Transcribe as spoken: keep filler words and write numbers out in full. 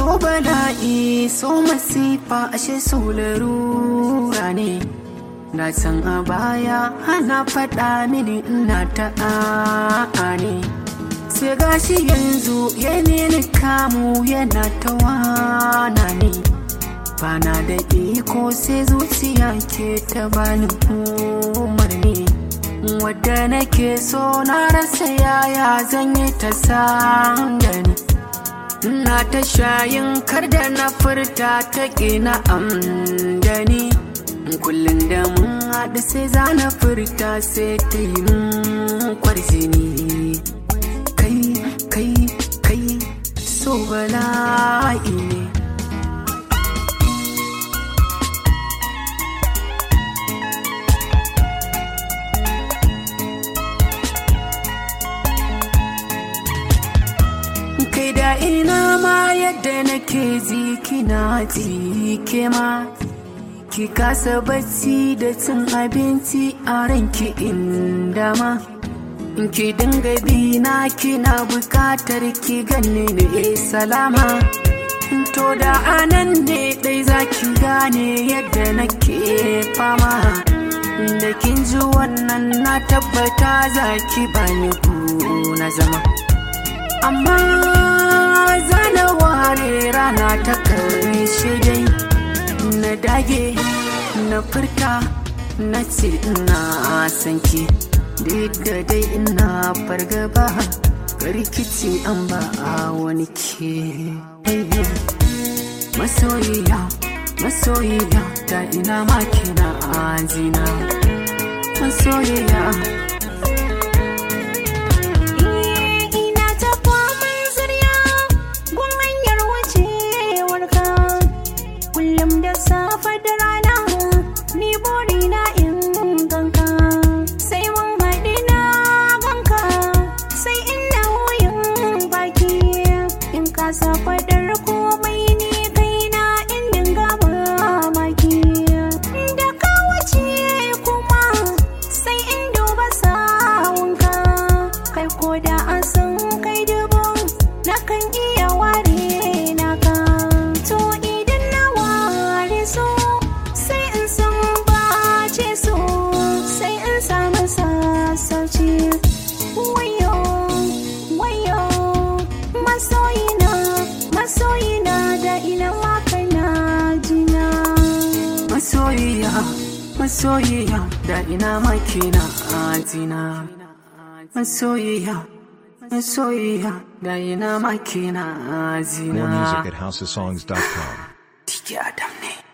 So bala'i, so masifa, ashe so larura ne. Na san a baya hana faɗa mini ina ta a'a ne. Sai gashi yanzu ya nini kamu yana ta wana ne. Bana da iko sai zuciya ke ta bani umarni. Wadda nake so na rasa yaya zan yi ta san da ni. Na ta shayin kar da na furta ta ƙina amdani. Kullum da mun haɗu sai za na furta sai ta yi mun kwarzini. Kai, kai, kai, so bala'i ne. Kai da ina ma yadda nake ji kina ji ke ma. Ki kasa bacci da cin abinci a ranki inda ma. Ki dinga bina kina bukatar ki ganni ne salama. To da anan ne dai zaki gane yadda nake fama. Da kin ji wannan na tabbata zaki bani na zama. Amma zana ware rana ta karshe dai. Na dage na furta na ce ina san ki. Duk da dai ina fargaba rikici an ba a wani ke. Masoyiya, masoyiya, da ina ma kina ajina. Masoyiya. Safa da rana ni burina in ganka, sai mun haɗu na ganka, sai in nauyin baki in ka safa da komai ni kaina in dinga mamaki. Da ka wuce kuma sai in duba sawunka, kai ko da an san kai dubu na kan iya ware naka. To idan na ware so sai in san bace so, sai in samu sassauci. Wayo, wayo, masoyina, masoyina, da ina maka na jina. Masoyiya, masoyiya, da ina maki na ajina. Masoyiya, masoyiya, da ina maki na ajina. More music at house of songs dot com. Tiki Adam ne.